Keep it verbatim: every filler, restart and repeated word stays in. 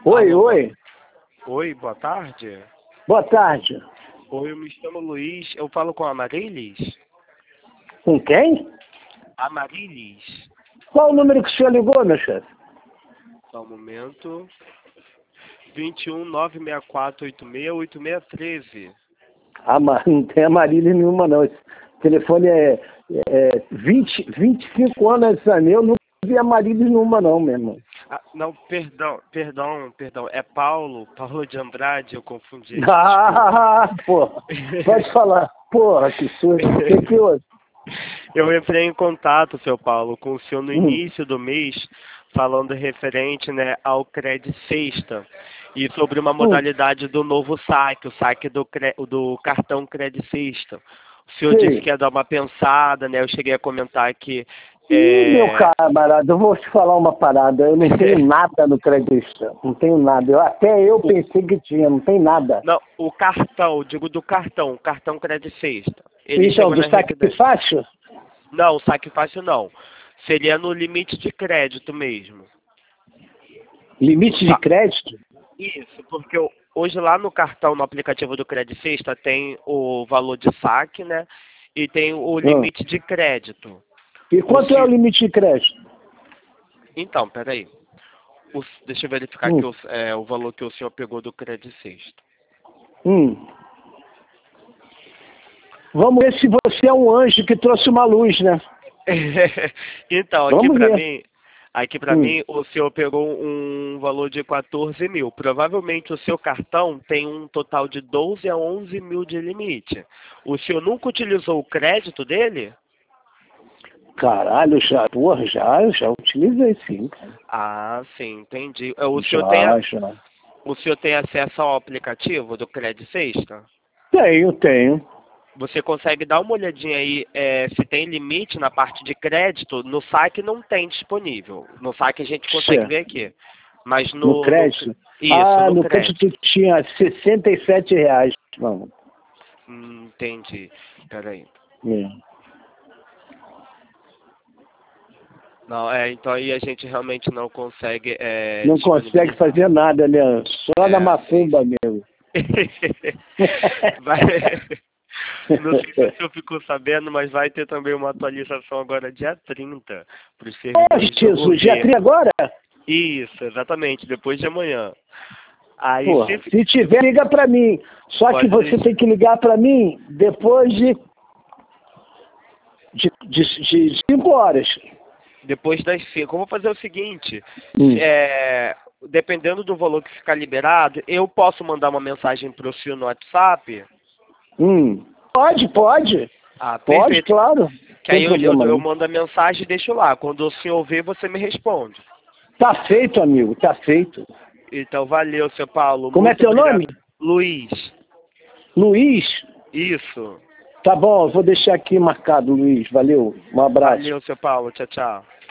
Oi, Alô, oi. oi, boa tarde. Boa tarde. Oi, eu me chamo Luiz, eu falo com a Amarilis? Com quem? Amarilis. Qual o número que o senhor ligou, meu chefe? Só um momento. vinte e um, nove seis quatro, oito seis, oito seis um três. Ah, mas não tem Marília nenhuma, não. Esse telefone é, é vinte, vinte e cinco anos essa eu não vi a Marília nenhuma, não, meu irmão. Ah, não, perdão, perdão, perdão. É Paulo, Paulo de Andrade, eu confundi. Ah, porra. Pode falar. Porra, que susto. O que que houve? Eu entrei em contato, seu Paulo, com o senhor no Hum. início do mês, falando referente, né, ao Cred Sexta e sobre uma modalidade do novo saque, o saque do, cre- do cartão Cred Sexta. O senhor Sim. disse que ia dar uma pensada, né? Eu cheguei a comentar que Ih, meu é... camarada, eu vou te falar uma parada. Eu não tenho nada no Credista. Não tenho nada. Eu, até eu pensei que tinha, não tem nada. Não, o cartão, digo do cartão, o cartão Cred Sexta. Ele Então, chegou do na saque residência. fácil? Não, saque fácil não. Seria no limite de crédito mesmo. Limite de crédito? Isso, porque eu- hoje lá no cartão, no aplicativo do Cred Sexta, tem o valor de saque, né? E tem o Ah. limite de crédito. E quanto O é o se- limite de crédito? Então, peraí. O... Deixa eu verificar Hum. aqui o, é, o valor que o senhor pegou do Cred Sexta. Hum. Vamos ver se você é um anjo que trouxe uma luz, né? Então, aqui Vamos pra ver. mim, aqui para Hum. mim, o senhor pegou um valor de quatorze mil. Provavelmente o seu cartão tem um total de doze a onze mil de limite. O senhor nunca utilizou o crédito dele? Caralho, já, porra, já, já utilizei sim, cara. Ah, sim, entendi. É, O senhor tem, a- Já, já. o senhor tem acesso ao aplicativo do Cred Sexta? Tenho, tenho. Você consegue dar uma olhadinha aí é, se tem limite na parte de crédito? No saque não tem disponível. No saque a gente consegue ver Certo. aqui. Mas No no, no crédito? isso, Ah, no no crédito. crédito tinha sessenta e sete reais, mano. Hum, entendi. Peraí. É. Não, é, então aí a gente realmente não consegue é, Não consegue disponibilizar. fazer nada, né? Só na É, sim. macumba mesmo. Vai... Não sei se o senhor ficou sabendo, mas vai ter também uma atualização agora dia trinta para os Ô, servidores do Jesus, dia governo. trinta agora? Isso, exatamente, depois de amanhã. Aí Porra, se se tiver, liga pra mim. Só que pode você deixar. tem que ligar pra mim depois de de, de, de cinco horas. Depois das cinco. Eu vou fazer o seguinte, Hum. é, dependendo do valor que ficar liberado, eu posso mandar uma mensagem para o senhor no WhatsApp? Hum. Pode, pode. Ah, Pode, perfeito. claro. Que aí Sem eu, eu, problema eu não. mando a mensagem e deixo lá. Quando o senhor ver, você me responde. Tá feito, amigo, tá feito. Então, valeu, seu Paulo. Como é Muito teu obrigado. nome? Luiz. Luiz? Isso. Tá bom, eu vou deixar aqui marcado, Luiz. Valeu, um abraço. Valeu, seu Paulo. Tchau, tchau.